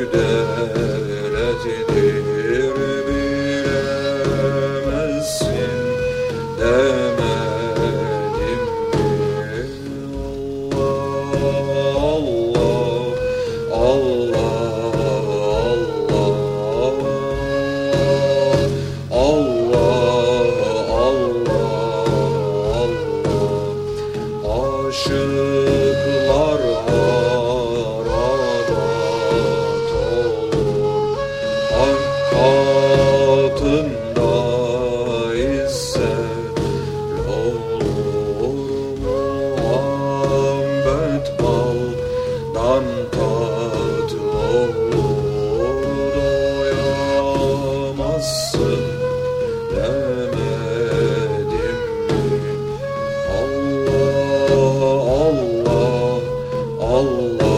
devletidir bilemezsin demedim mi? Allah Allah Allah Allah aşıklar harabat olur hak katında ise olur muhabbet baldan tatlı olur doyamazsın demedim mi? Allah Allah Allah